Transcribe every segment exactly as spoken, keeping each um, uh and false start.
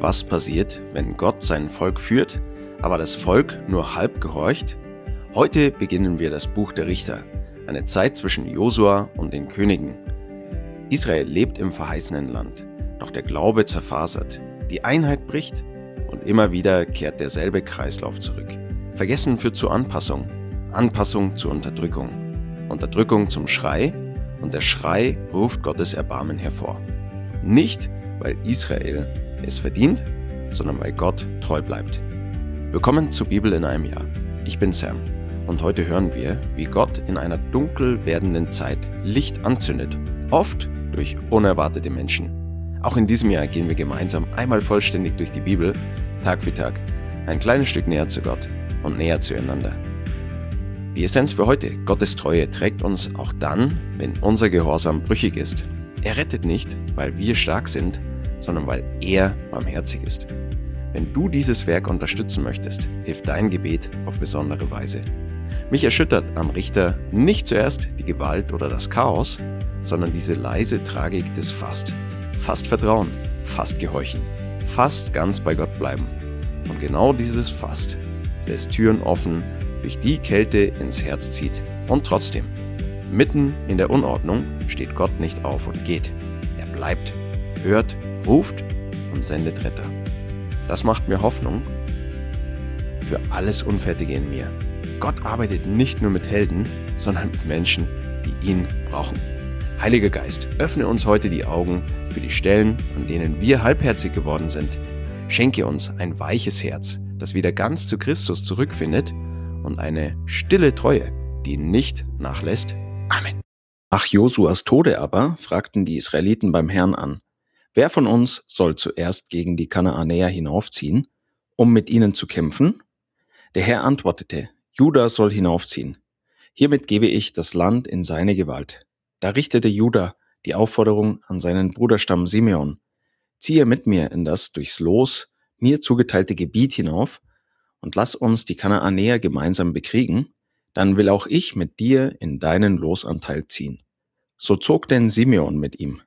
Was passiert, wenn Gott sein Volk führt, aber das Volk nur halb gehorcht? Heute beginnen wir das Buch der Richter, eine Zeit zwischen Josua und den Königen. Israel lebt im verheißenen Land, doch der Glaube zerfasert, die Einheit bricht und immer wieder kehrt derselbe Kreislauf zurück. Vergessen führt zur Anpassung, Anpassung zur Unterdrückung, Unterdrückung zum Schrei und der Schrei ruft Gottes Erbarmen hervor. Nicht, weil Israel es verdient, sondern weil Gott treu bleibt. Willkommen zur Bibel in einem Jahr. Ich bin Sam und heute hören wir, wie Gott in einer dunkel werdenden Zeit Licht anzündet, oft durch unerwartete Menschen. Auch in diesem Jahr gehen wir gemeinsam einmal vollständig durch die Bibel, Tag für Tag, ein kleines Stück näher zu Gott und näher zueinander. Die Essenz für heute: Gottes Treue trägt uns auch dann, wenn unser Gehorsam brüchig ist. Er rettet nicht, weil wir stark sind, sondern weil er barmherzig ist. Wenn du dieses Werk unterstützen möchtest, hilft dein Gebet auf besondere Weise. Mich erschüttert am Richter nicht zuerst die Gewalt oder das Chaos, sondern diese leise Tragik des Fast. Fast Vertrauen, fast Gehorchen, fast ganz bei Gott bleiben. Und genau dieses Fast lässt Türen offen, durch die Kälte ins Herz zieht. Und trotzdem, mitten in der Unordnung steht Gott nicht auf und geht. Er bleibt, hört, ruft und sendet Retter. Das macht mir Hoffnung für alles Unfertige in mir. Gott arbeitet nicht nur mit Helden, sondern mit Menschen, die ihn brauchen. Heiliger Geist, öffne uns heute die Augen für die Stellen, an denen wir halbherzig geworden sind. Schenke uns ein weiches Herz, das wieder ganz zu Christus zurückfindet und eine stille Treue, die nicht nachlässt. Amen. Nach Josuas Tode aber fragten die Israeliten beim Herrn an: Wer von uns soll zuerst gegen die Kanaanäer hinaufziehen, um mit ihnen zu kämpfen? Der Herr antwortete: Juda soll hinaufziehen. Hiermit gebe ich das Land in seine Gewalt. Da richtete Juda die Aufforderung an seinen Bruderstamm Simeon: Ziehe mit mir in das durchs Los mir zugeteilte Gebiet hinauf und lass uns die Kanaanäer gemeinsam bekriegen, dann will auch ich mit dir in deinen Losanteil ziehen. So zog denn Simeon mit ihm.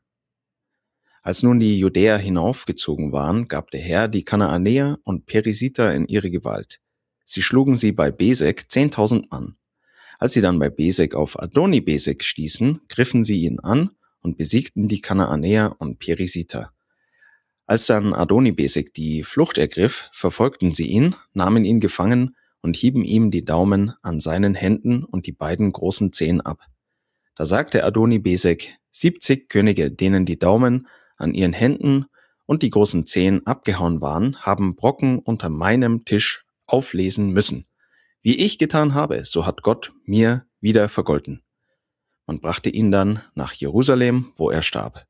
Als nun die Judäer hinaufgezogen waren, gab der Herr die Kanaanäer und Perisiter in ihre Gewalt. Sie schlugen sie bei Besek zehntausend Mann. Als sie dann bei Besek auf Adoni-Besek stießen, griffen sie ihn an und besiegten die Kanaanäer und Perisiter. Als dann Adoni-Besek die Flucht ergriff, verfolgten sie ihn, nahmen ihn gefangen und hieben ihm die Daumen an seinen Händen und die beiden großen Zehen ab. Da sagte Adoni-Besek: siebzig Könige, denen die Daumen an ihren Händen und die großen Zehen abgehauen waren, haben Brocken unter meinem Tisch auflesen müssen. Wie ich getan habe, so hat Gott mir wieder vergolten. Man brachte ihn dann nach Jerusalem, wo er starb.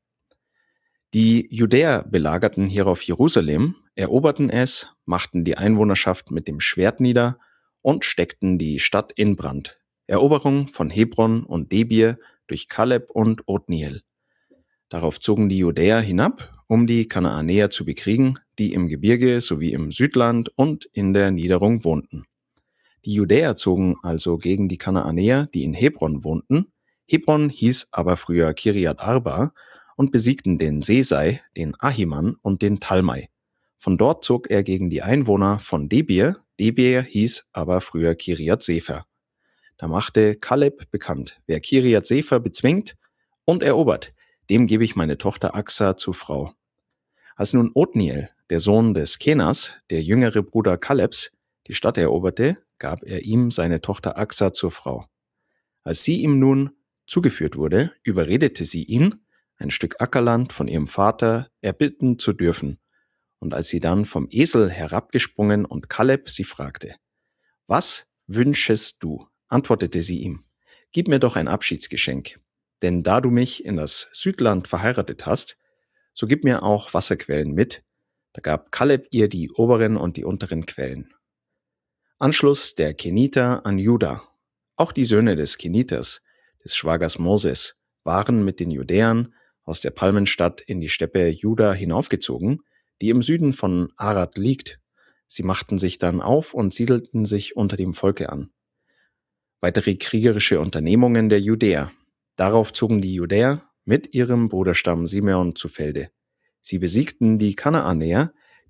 Die Judäer belagerten hierauf Jerusalem, eroberten es, machten die Einwohnerschaft mit dem Schwert nieder und steckten die Stadt in Brand. Eroberung von Hebron und Debir durch Kaleb und Otniel. Darauf zogen die Judäer hinab, um die Kanaanäer zu bekriegen, die im Gebirge sowie im Südland und in der Niederung wohnten. Die Judäer zogen also gegen die Kanaanäer, die in Hebron wohnten. Hebron hieß aber früher Kiriat Arba, und besiegten den Sesai, den Ahiman und den Talmai. Von dort zog er gegen die Einwohner von Debir. Debir hieß aber früher Kiriat Sefer. Da machte Kaleb bekannt: Wer Kiriat Sefer bezwingt und erobert, dem gebe ich meine Tochter Aksa zur Frau. Als nun Otniel, der Sohn des Kenas, der jüngere Bruder Kalebs, die Stadt eroberte, gab er ihm seine Tochter Aksa zur Frau. Als sie ihm nun zugeführt wurde, überredete sie ihn, ein Stück Ackerland von ihrem Vater erbitten zu dürfen. Und als sie dann vom Esel herabgesprungen und Kaleb sie fragte: Was wünschest du? Antwortete sie ihm: Gib mir doch ein Abschiedsgeschenk. Denn da du mich in das Südland verheiratet hast, so gib mir auch Wasserquellen mit. Da gab Kaleb ihr die oberen und die unteren Quellen. Anschluss der Keniter an Juda. Auch die Söhne des Keniters, des Schwagers Moses, waren mit den Judäern aus der Palmenstadt in die Steppe Juda hinaufgezogen, die im Süden von Arad liegt. Sie machten sich dann auf und siedelten sich unter dem Volke an. Weitere kriegerische Unternehmungen der Judäer. Darauf zogen die Judäer mit ihrem Bruderstamm Simeon zu Felde. Sie besiegten die Kanaanäer,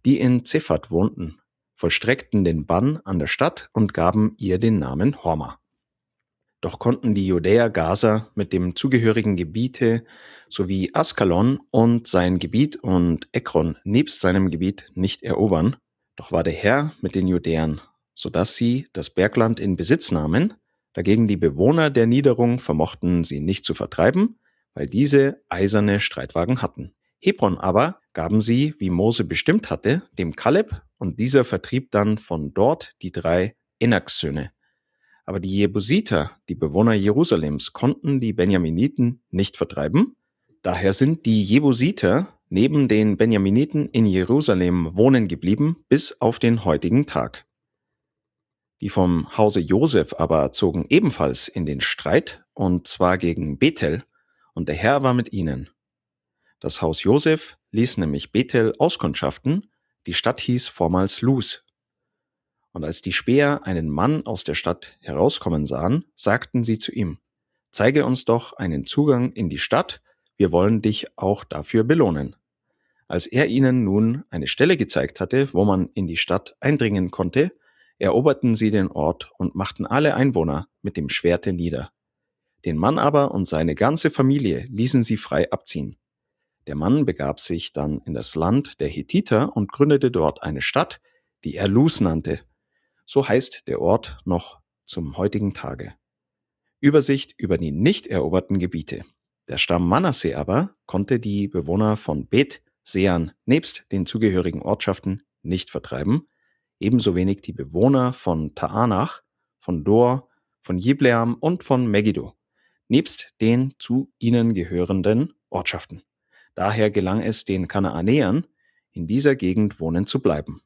die in Zephat wohnten, vollstreckten den Bann an der Stadt und gaben ihr den Namen Horma. Doch konnten die Judäer Gaza mit dem zugehörigen Gebiete sowie Askalon und sein Gebiet und Ekron nebst seinem Gebiet nicht erobern. Doch war der Herr mit den Judäern, sodass sie das Bergland in Besitz nahmen. Dagegen die Bewohner der Niederung vermochten sie nicht zu vertreiben, weil diese eiserne Streitwagen hatten. Hebron aber gaben sie, wie Mose bestimmt hatte, dem Kaleb, und dieser vertrieb dann von dort die drei Enaks-Söhne. Aber die Jebusiter, die Bewohner Jerusalems, konnten die Benjaminiten nicht vertreiben. Daher sind die Jebusiter neben den Benjaminiten in Jerusalem wohnen geblieben bis auf den heutigen Tag. Die vom Hause Josef aber zogen ebenfalls in den Streit, und zwar gegen Bethel, und der Herr war mit ihnen. Das Haus Josef ließ nämlich Bethel auskundschaften, die Stadt hieß vormals Luz. Und als die Späher einen Mann aus der Stadt herauskommen sahen, sagten sie zu ihm: Zeige uns doch einen Zugang in die Stadt, wir wollen dich auch dafür belohnen. Als er ihnen nun eine Stelle gezeigt hatte, wo man in die Stadt eindringen konnte, eroberten sie den Ort und machten alle Einwohner mit dem Schwerte nieder. Den Mann aber und seine ganze Familie ließen sie frei abziehen. Der Mann begab sich dann in das Land der Hethiter und gründete dort eine Stadt, die er Luz nannte. So heißt der Ort noch zum heutigen Tage. Übersicht über die nicht eroberten Gebiete. Der Stamm Manasse aber konnte die Bewohner von Bet Sean nebst den zugehörigen Ortschaften nicht vertreiben, ebenso wenig die Bewohner von Taanach, von Dor, von Jibleam und von Megiddo, nebst den zu ihnen gehörenden Ortschaften. Daher gelang es den Kanaanäern, in dieser Gegend wohnen zu bleiben.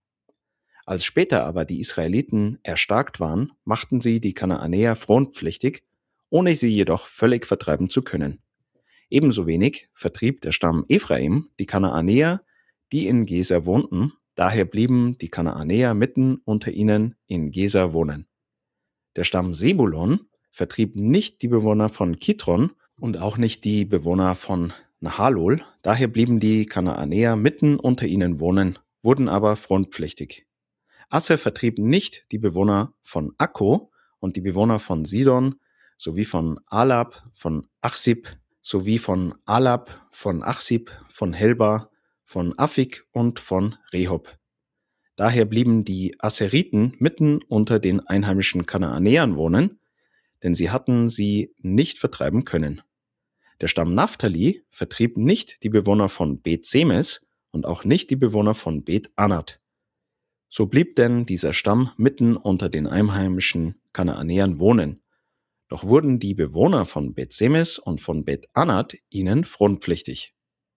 Als später aber die Israeliten erstarkt waren, machten sie die Kanaanäer fronpflichtig, ohne sie jedoch völlig vertreiben zu können. Ebenso wenig vertrieb der Stamm Ephraim die Kanaanäer, die in Geser wohnten, daher blieben die Kanaanäer mitten unter ihnen in Geser wohnen. Der Stamm Sebulon vertrieb nicht die Bewohner von Kitron und auch nicht die Bewohner von Nahalol, daher blieben die Kanaanäer mitten unter ihnen wohnen, wurden aber fronpflichtig. Asser vertrieb nicht die Bewohner von Akko und die Bewohner von Sidon, sowie von Alab, von Achsib, sowie von Alab, von Achsib, von Helba, von Afik und von Rehob. Daher blieben die Asseriten mitten unter den einheimischen Kanaanäern wohnen, denn sie hatten sie nicht vertreiben können. Der Stamm Naphtali vertrieb nicht die Bewohner von Bet Semes und auch nicht die Bewohner von Bet Anat. So blieb denn dieser Stamm mitten unter den einheimischen Kanaanäern wohnen. Doch wurden die Bewohner von Bet Semes und von Bet Anat ihnen fronpflichtig.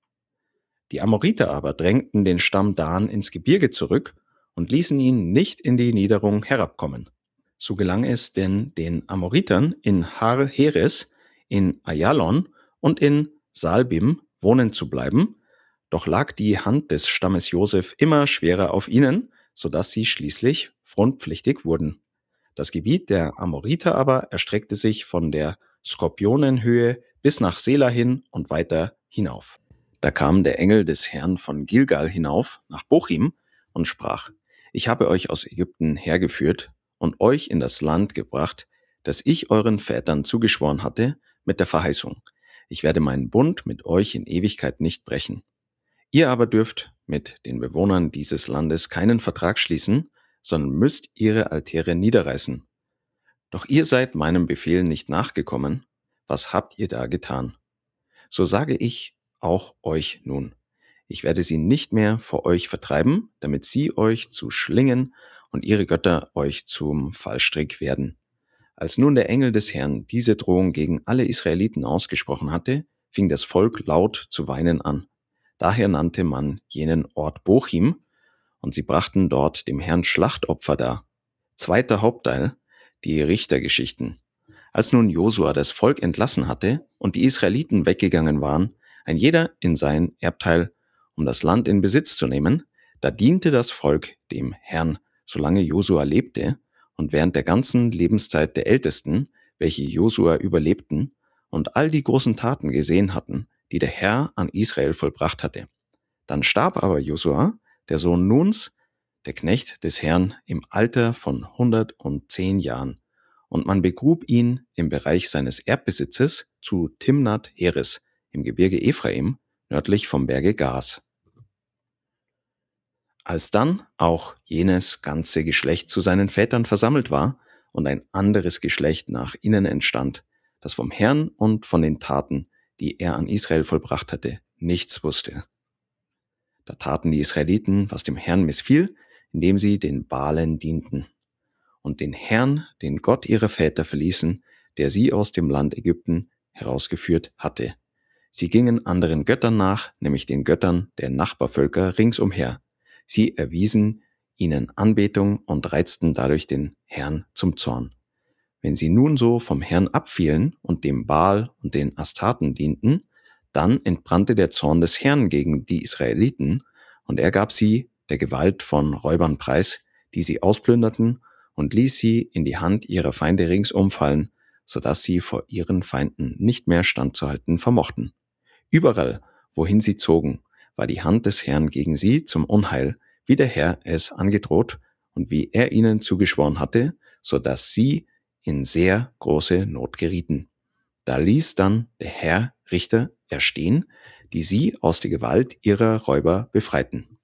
Die Amoriter aber drängten den Stamm Dan ins Gebirge zurück und ließen ihn nicht in die Niederung herabkommen. So gelang es denn den Amoritern in Har Heres, in Ayalon und in Saalbim wohnen zu bleiben, doch lag die Hand des Stammes Josef immer schwerer auf ihnen, sodass sie schließlich fronpflichtig wurden. Das Gebiet der Amoriter aber erstreckte sich von der Skorpionenhöhe bis nach Sela hin und weiter hinauf. Da kam der Engel des Herrn von Gilgal hinauf nach Bochim und sprach: Ich habe euch aus Ägypten hergeführt und euch in das Land gebracht, das ich euren Vätern zugeschworen hatte, mit der Verheißung: Ich werde meinen Bund mit euch in Ewigkeit nicht brechen. Ihr aber dürft mit den Bewohnern dieses Landes keinen Vertrag schließen, sondern müsst ihre Altäre niederreißen. Doch ihr seid meinem Befehl nicht nachgekommen. Was habt ihr da getan? So sage ich auch euch nun: Ich werde sie nicht mehr vor euch vertreiben, damit sie euch zu Schlingen und ihre Götter euch zum Fallstrick werden. Als nun der Engel des Herrn diese Drohung gegen alle Israeliten ausgesprochen hatte, fing das Volk laut zu weinen an. Daher nannte man jenen Ort Bochim, und sie brachten dort dem Herrn Schlachtopfer dar. Zweiter Hauptteil, die Richtergeschichten. Als nun Josua das Volk entlassen hatte und die Israeliten weggegangen waren, ein jeder in sein Erbteil, um das Land in Besitz zu nehmen, da diente das Volk dem Herrn, solange Josua lebte, und während der ganzen Lebenszeit der Ältesten, welche Josua überlebten und all die großen Taten gesehen hatten, die der Herr an Israel vollbracht hatte. Dann starb aber Josua, der Sohn Nuns, der Knecht des Herrn, im Alter von hundertzehn Jahren, und man begrub ihn im Bereich seines Erbbesitzes zu Timnath Heres im Gebirge Ephraim, nördlich vom Berge Gaas. Als dann auch jenes ganze Geschlecht zu seinen Vätern versammelt war und ein anderes Geschlecht nach ihnen entstand, das vom Herrn und von den Taten, die er an Israel vollbracht hatte, nichts wusste. Da taten die Israeliten, was dem Herrn missfiel, indem sie den Baalen dienten und den Herrn, den Gott ihrer Väter verließen, der sie aus dem Land Ägypten herausgeführt hatte. Sie gingen anderen Göttern nach, nämlich den Göttern der Nachbarvölker ringsumher. Sie erwiesen ihnen Anbetung und reizten dadurch den Herrn zum Zorn. Wenn sie nun so vom Herrn abfielen und dem Baal und den Astarten dienten, dann entbrannte der Zorn des Herrn gegen die Israeliten, und er gab sie der Gewalt von Räubern preis, die sie ausplünderten, und ließ sie in die Hand ihrer Feinde ringsum fallen, so dass sie vor ihren Feinden nicht mehr standzuhalten vermochten. Überall, wohin sie zogen, war die Hand des Herrn gegen sie zum Unheil, wie der Herr es angedroht und wie er ihnen zugeschworen hatte, so dass sie in sehr große Not gerieten. Da ließ dann der Herr Richter erstehen, die sie aus der Gewalt ihrer Räuber befreiten.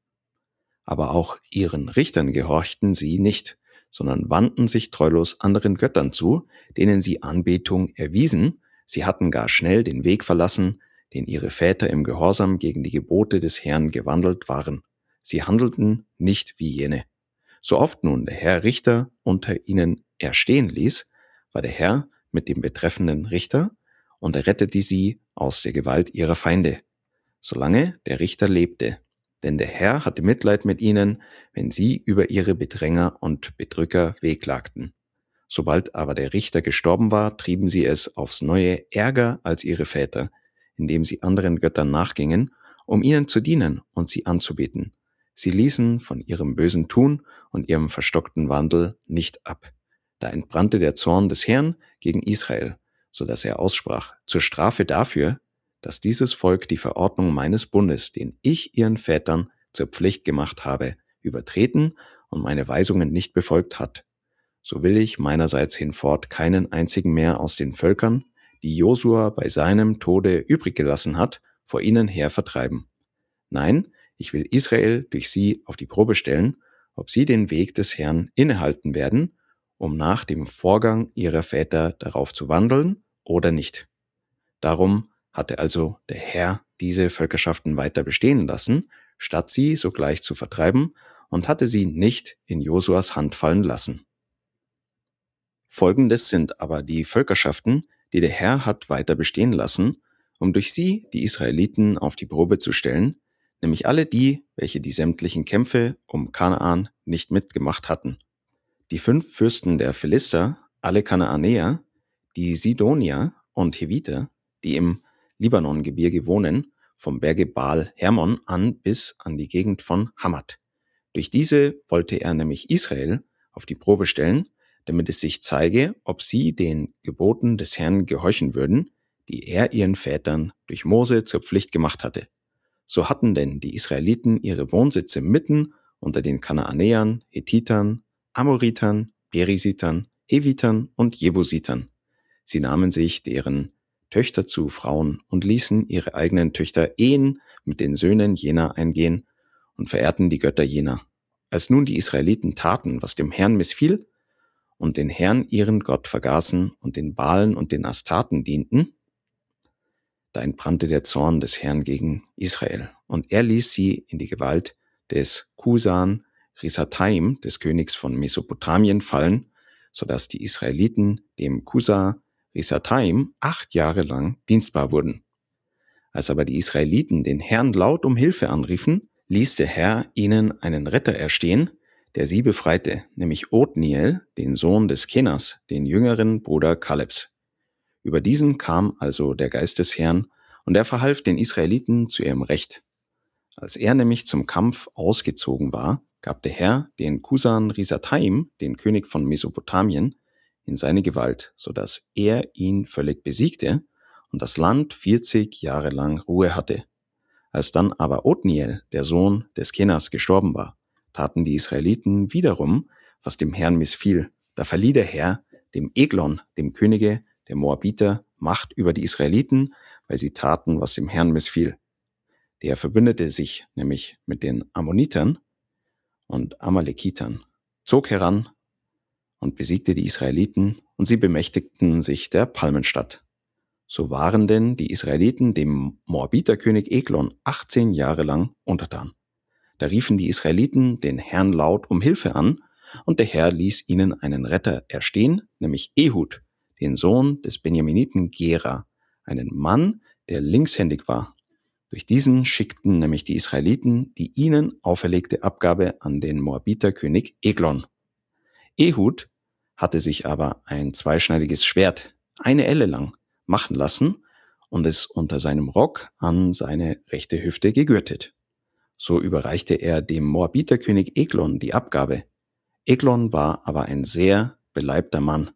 Aber auch ihren Richtern gehorchten sie nicht, sondern wandten sich treulos anderen Göttern zu, denen sie Anbetung erwiesen. Sie hatten gar schnell den Weg verlassen, den ihre Väter im Gehorsam gegen die Gebote des Herrn gewandelt waren. Sie handelten nicht wie jene. So oft nun der Herr Richter unter ihnen erstehen ließ, war der Herr mit dem betreffenden Richter, und er rettete sie aus der Gewalt ihrer Feinde, solange der Richter lebte. Denn der Herr hatte Mitleid mit ihnen, wenn sie über ihre Bedränger und Bedrücker wehklagten. Sobald aber der Richter gestorben war, trieben sie es aufs Neue ärger als ihre Väter, indem sie anderen Göttern nachgingen, um ihnen zu dienen und sie anzubeten. Sie ließen von ihrem bösen Tun und ihrem verstockten Wandel nicht ab. Da entbrannte der Zorn des Herrn gegen Israel, so dass er aussprach: Zur Strafe dafür, dass dieses Volk die Verordnung meines Bundes, den ich ihren Vätern zur Pflicht gemacht habe, übertreten und meine Weisungen nicht befolgt hat. So will ich meinerseits hinfort keinen einzigen mehr aus den Völkern, die Josua bei seinem Tode übrig gelassen hat, vor ihnen her vertreiben. Nein, ich will Israel durch sie auf die Probe stellen, ob sie den Weg des Herrn innehalten werden, um nach dem Vorgang ihrer Väter darauf zu wandeln oder nicht. Darum hatte also der Herr diese Völkerschaften weiter bestehen lassen, statt sie sogleich zu vertreiben, und hatte sie nicht in Josuas Hand fallen lassen. Folgendes sind aber die Völkerschaften, die der Herr hat weiter bestehen lassen, um durch sie die Israeliten auf die Probe zu stellen, nämlich alle die, welche die sämtlichen Kämpfe um Kanaan nicht mitgemacht hatten. Die fünf Fürsten der Philister, alle Kanaanäer, die Sidonier und Heviter, die im Libanongebirge wohnen, vom Berge Baal Hermon an bis an die Gegend von Hamat. Durch diese wollte er nämlich Israel auf die Probe stellen, damit es sich zeige, ob sie den Geboten des Herrn gehorchen würden, die er ihren Vätern durch Mose zur Pflicht gemacht hatte. So hatten denn die Israeliten ihre Wohnsitze mitten unter den Kanaanäern, Hethitern, Amoritern, Perisitern, Hevitern und Jebusitern. Sie nahmen sich deren Töchter zu Frauen und ließen ihre eigenen Töchter Ehen mit den Söhnen jener eingehen und verehrten die Götter jener. Als nun die Israeliten taten, was dem Herrn missfiel, und den Herrn ihren Gott vergaßen und den Baalen und den Astarten dienten, da entbrannte der Zorn des Herrn gegen Israel, und er ließ sie in die Gewalt des Kusan Risataim, des Königs von Mesopotamien, fallen, so dass die Israeliten dem Kusa Risataim acht Jahre lang dienstbar wurden. Als aber die Israeliten den Herrn laut um Hilfe anriefen, ließ der Herr ihnen einen Retter erstehen, der sie befreite, nämlich Othniel, den Sohn des Kenas, den jüngeren Bruder Kalebs. Über diesen kam also der Geist des Herrn, und er verhalf den Israeliten zu ihrem Recht. Als er nämlich zum Kampf ausgezogen war, gab der Herr den Kusan Risataim, den König von Mesopotamien, in seine Gewalt, so dass er ihn völlig besiegte und das Land vierzig Jahre lang Ruhe hatte. Als dann aber Othniel, der Sohn des Kenas, gestorben war, taten die Israeliten wiederum, was dem Herrn missfiel. Da verlieh der Herr dem Eglon, dem Könige der Moabiter, Macht über die Israeliten, weil sie taten, was dem Herrn missfiel. Der verbündete sich nämlich mit den Ammonitern und Amalekitern, zog heran und besiegte die Israeliten, und sie bemächtigten sich der Palmenstadt. So waren denn die Israeliten dem Moabiterkönig Eglon achtzehn Jahre lang untertan. Da riefen die Israeliten den Herrn laut um Hilfe an, und der Herr ließ ihnen einen Retter erstehen, nämlich Ehud, den Sohn des Benjaminiten Gera, einen Mann, der linkshändig war. Durch diesen schickten nämlich die Israeliten die ihnen auferlegte Abgabe an den Moabiterkönig Eglon. Ehud hatte sich aber ein zweischneidiges Schwert, eine Elle lang, machen lassen und es unter seinem Rock an seine rechte Hüfte gegürtet. So überreichte er dem Moabiterkönig Eglon die Abgabe. Eglon war aber ein sehr beleibter Mann.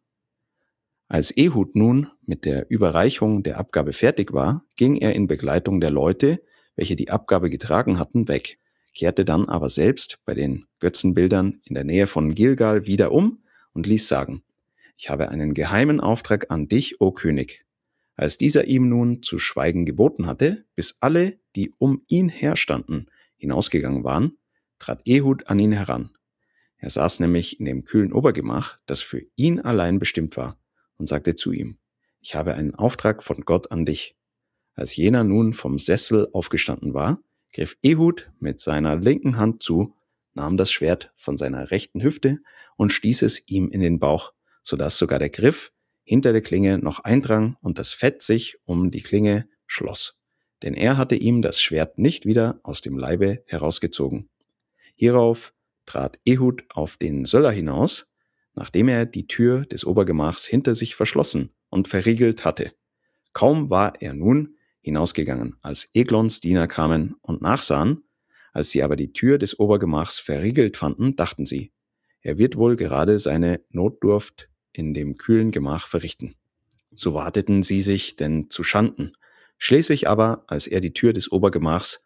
Als Ehud nun mit der Überreichung der Abgabe fertig war, ging er in Begleitung der Leute, welche die Abgabe getragen hatten, weg, kehrte dann aber selbst bei den Götzenbildern in der Nähe von Gilgal wieder um und ließ sagen: Ich habe einen geheimen Auftrag an dich, o König. Als dieser ihm nun zu schweigen geboten hatte, bis alle, die um ihn herstanden, hinausgegangen waren, trat Ehud an ihn heran. Er saß nämlich in dem kühlen Obergemach, das für ihn allein bestimmt war, und sagte zu ihm: Ich habe einen Auftrag von Gott an dich. Als jener nun vom Sessel aufgestanden war, griff Ehud mit seiner linken Hand zu, nahm das Schwert von seiner rechten Hüfte und stieß es ihm in den Bauch, so dass sogar der Griff hinter der Klinge noch eindrang und das Fett sich um die Klinge schloss. Denn er hatte ihm das Schwert nicht wieder aus dem Leibe herausgezogen. Hierauf trat Ehud auf den Söller hinaus, nachdem er die Tür des Obergemachs hinter sich verschlossen und verriegelt hatte. Kaum war er nun hinausgegangen, als Eglons Diener kamen und nachsahen. Als sie aber die Tür des Obergemachs verriegelt fanden, dachten sie: Er wird wohl gerade seine Notdurft in dem kühlen Gemach verrichten. So warteten sie sich denn zu Schanden. Schließlich aber, als er die Tür des Obergemachs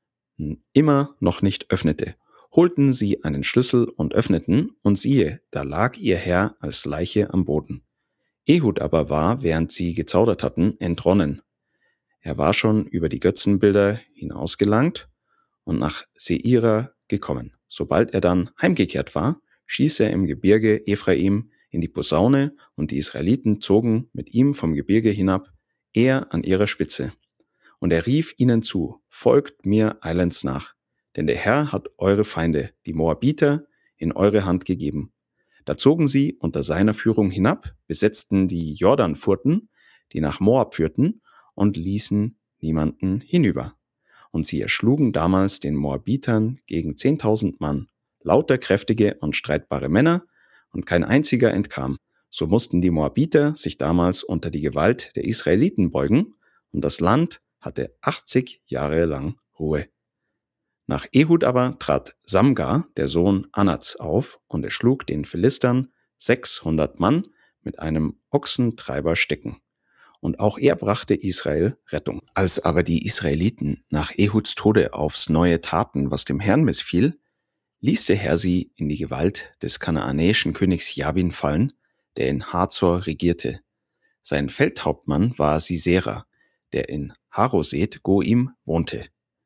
immer noch nicht öffnete, holten sie einen Schlüssel und öffneten, und siehe, da lag ihr Herr als Leiche am Boden. Ehud aber war, während sie gezaudert hatten, entronnen. Er war schon über die Götzenbilder hinausgelangt und nach Seira gekommen. Sobald er dann heimgekehrt war, stieß er im Gebirge Ephraim in die Posaune, und die Israeliten zogen mit ihm vom Gebirge hinab, er an ihrer Spitze. Und er rief ihnen zu: Folgt mir eilends nach, denn der Herr hat eure Feinde, die Moabiter, in eure Hand gegeben. Da zogen sie unter seiner Führung hinab, besetzten die Jordanfurten, die nach Moab führten, und ließen niemanden hinüber. Und sie erschlugen damals den Moabitern gegen zehntausend Mann, lauter kräftige und streitbare Männer, und kein einziger entkam. So mussten die Moabiter sich damals unter die Gewalt der Israeliten beugen, und das Land hatte achtzig Jahre lang Ruhe. Nach Ehud aber trat Samgar, der Sohn Anats, auf und erschlug den Philistern sechshundert Mann mit einem Ochsentreiberstecken. Und auch er brachte Israel Rettung. Als aber die Israeliten nach Ehuds Tode aufs Neue taten, was dem Herrn missfiel, ließ der Herr sie in die Gewalt des kanaanäischen Königs Jabin fallen, der in Hazor regierte. Sein Feldhauptmann war Sisera, der in Haroset Goim wohnte.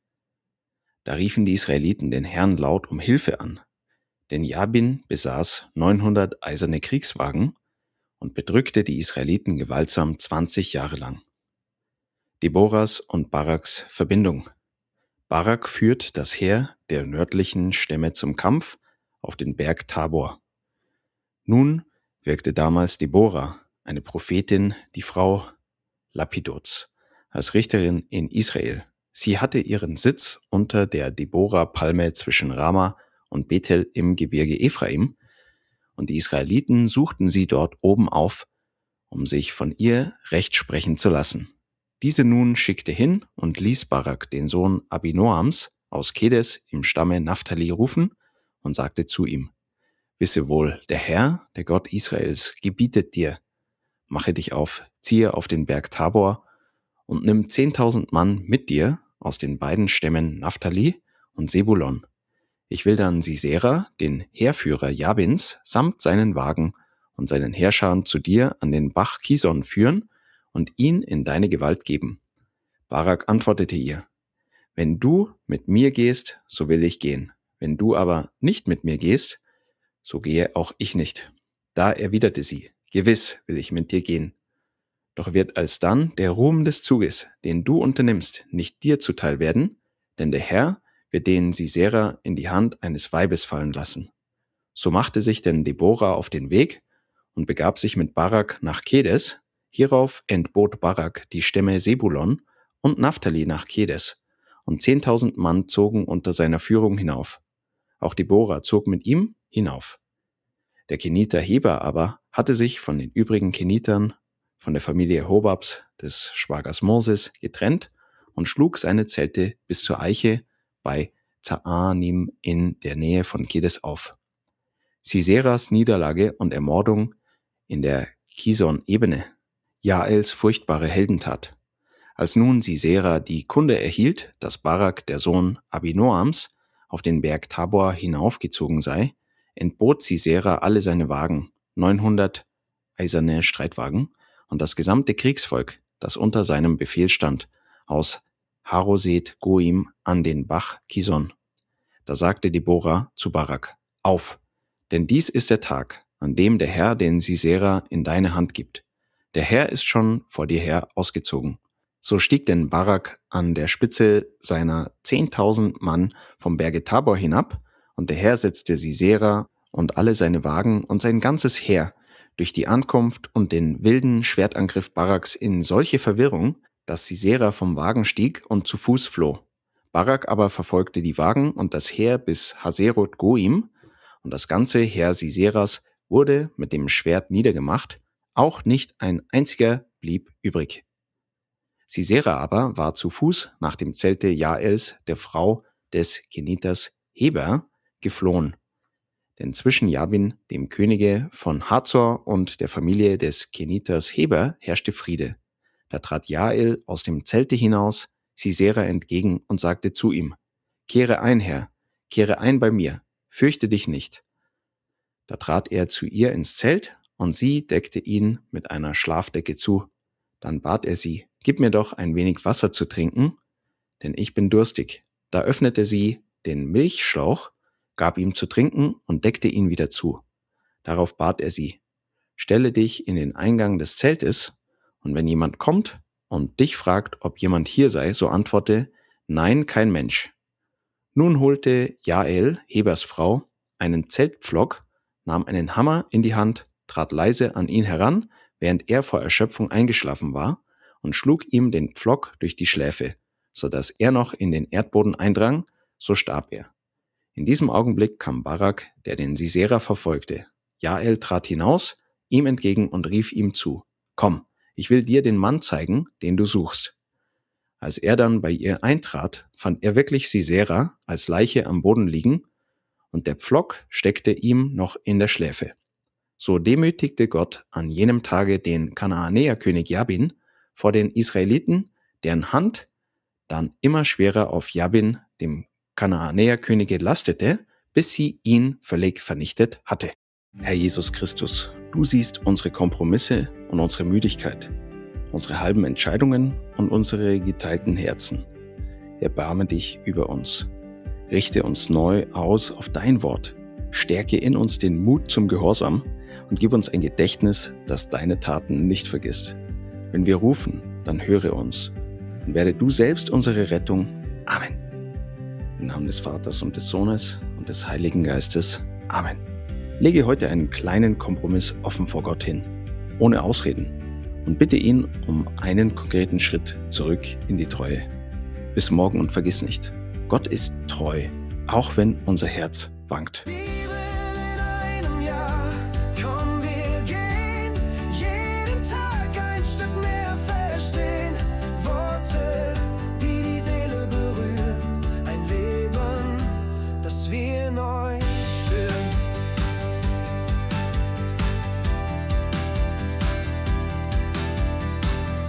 Da riefen die Israeliten den Herrn laut um Hilfe an, denn Jabin besaß neunhundert eiserne Kriegswagen und bedrückte die Israeliten gewaltsam zwanzig Jahre lang. Deborahs und Baraks Verbindung. Barak führt das Heer der nördlichen Stämme zum Kampf auf den Berg Tabor. Nun wirkte damals Deborah, eine Prophetin, die Frau Lapidots, als Richterin in Israel. Sie hatte ihren Sitz unter der Deborah-Palme zwischen Rama und Bethel im Gebirge Ephraim, und die Israeliten suchten sie dort oben auf, um sich von ihr Recht sprechen zu lassen. Diese nun schickte hin und ließ Barak, den Sohn Abinoams, aus Kedes im Stamme Naphtali rufen und sagte zu ihm: Wisse wohl, der Herr, der Gott Israels, gebietet dir: Mache dich auf, ziehe auf den Berg Tabor und nimm zehntausend Mann mit dir aus den beiden Stämmen Naphtali und Sebulon. Ich will dann Sisera, den Heerführer Jabins, samt seinen Wagen und seinen Heerscharen zu dir an den Bach Kison führen und ihn in deine Gewalt geben. Barak antwortete ihr: Wenn du mit mir gehst, so will ich gehen. Wenn du aber nicht mit mir gehst, so gehe auch ich nicht. Da erwiderte sie: Gewiss will ich mit dir gehen. Doch wird alsdann der Ruhm des Zuges, den du unternimmst, nicht dir zuteil werden, denn der Herr wird den Sisera in die Hand eines Weibes fallen lassen. So machte sich denn Deborah auf den Weg und begab sich mit Barak nach Kedes. Hierauf entbot Barak die Stämme Sebulon und Naphtali nach Kedes, und zehntausend Mann zogen unter seiner Führung hinauf. Auch Deborah zog mit ihm hinauf. Der Keniter Heber aber hatte sich von den übrigen Kenitern, von der Familie Hobabs, des Schwagers Moses, getrennt und schlug seine Zelte bis zur Eiche bei Zaanim in der Nähe von Kedes auf. Siseras Niederlage und Ermordung in der Kison-Ebene, Jaels furchtbare Heldentat. Als nun Sisera die Kunde erhielt, dass Barak, der Sohn Abinoams, auf den Berg Tabor hinaufgezogen sei, entbot Sisera alle seine Wagen, neunhundert eiserne Streitwagen, und das gesamte Kriegsvolk, das unter seinem Befehl stand, aus Haroset Goim an den Bach Kison. Da sagte Deborah zu Barak: Auf, denn dies ist der Tag, an dem der Herr den Sisera in deine Hand gibt. Der Herr ist schon vor dir her ausgezogen. So stieg denn Barak an der Spitze seiner zehntausend Mann vom Berge Tabor hinab, und der Herr setzte Sisera und alle seine Wagen und sein ganzes Heer durch die Ankunft und den wilden Schwertangriff Baraks in solche Verwirrung, dass Sisera vom Wagen stieg und zu Fuß floh. Barak aber verfolgte die Wagen und das Heer bis Haserot Goim, und das ganze Heer Siseras wurde mit dem Schwert niedergemacht, auch nicht ein einziger blieb übrig. Sisera aber war zu Fuß nach dem Zelte Jaels, der Frau des Keniters Heber, geflohen. Denn zwischen Jabin, dem Könige von Hazor, und der Familie des Keniters Heber herrschte Friede. Da trat Jael aus dem Zelte hinaus Sisera entgegen und sagte zu ihm: Kehre ein, Herr, kehre ein bei mir, fürchte dich nicht. Da trat er zu ihr ins Zelt, und sie deckte ihn mit einer Schlafdecke zu. Dann bat er sie: Gib mir doch ein wenig Wasser zu trinken, denn ich bin durstig. Da öffnete sie den Milchschlauch, gab ihm zu trinken und deckte ihn wieder zu. Darauf bat er sie: Stelle dich in den Eingang des Zeltes, und wenn jemand kommt und dich fragt, ob jemand hier sei, so antworte: Nein, kein Mensch. Nun holte Jael, Hebers Frau, einen Zeltpflock, nahm einen Hammer in die Hand, trat leise an ihn heran, während er vor Erschöpfung eingeschlafen war, und schlug ihm den Pflock durch die Schläfe, so dass er noch in den Erdboden eindrang, so starb er. In diesem Augenblick kam Barak, der den Sisera verfolgte. Jael trat hinaus, ihm entgegen und rief ihm zu: Komm, ich will dir den Mann zeigen, den du suchst. Als er dann bei ihr eintrat, fand er wirklich Sisera als Leiche am Boden liegen, und der Pflock steckte ihm noch in der Schläfe. So demütigte Gott an jenem Tage den Kanaanäerkönig Jabin vor den Israeliten, deren Hand dann immer schwerer auf Jabin, dem Kanaanäerkönige, lastete, bis sie ihn völlig vernichtet hatte. Herr Jesus Christus, du siehst unsere Kompromisse und unsere Müdigkeit, unsere halben Entscheidungen und unsere geteilten Herzen. Erbarme dich über uns. Richte uns neu aus auf dein Wort. Stärke in uns den Mut zum Gehorsam und gib uns ein Gedächtnis, das deine Taten nicht vergisst. Wenn wir rufen, dann höre uns und werde du selbst unsere Rettung. Amen. Im Namen des Vaters und des Sohnes und des Heiligen Geistes. Amen. Lege heute einen kleinen Kompromiss offen vor Gott hin, ohne Ausreden, und bitte ihn um einen konkreten Schritt zurück in die Treue. Bis morgen und vergiss nicht, Gott ist treu, auch wenn unser Herz wankt.